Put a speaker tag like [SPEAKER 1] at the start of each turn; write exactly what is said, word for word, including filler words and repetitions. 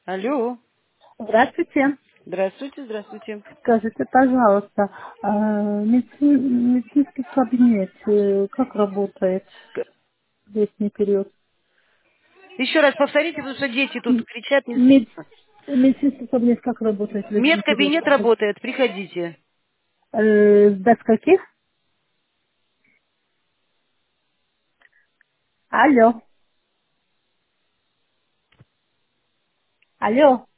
[SPEAKER 1] Алло.
[SPEAKER 2] Здравствуйте.
[SPEAKER 1] Здравствуйте, здравствуйте.
[SPEAKER 2] Скажите, пожалуйста, а, медици- медицинский кабинет э, как работает
[SPEAKER 1] К-
[SPEAKER 2] в летний период?
[SPEAKER 1] Еще раз повторите, потому что дети тут
[SPEAKER 2] М-
[SPEAKER 1] кричат, не
[SPEAKER 2] мед-
[SPEAKER 1] слышно.
[SPEAKER 2] Медицинский кабинет как работает в летний период?
[SPEAKER 1] Медкабинет работает, приходите.
[SPEAKER 2] Э, без каких? Алло. Алло.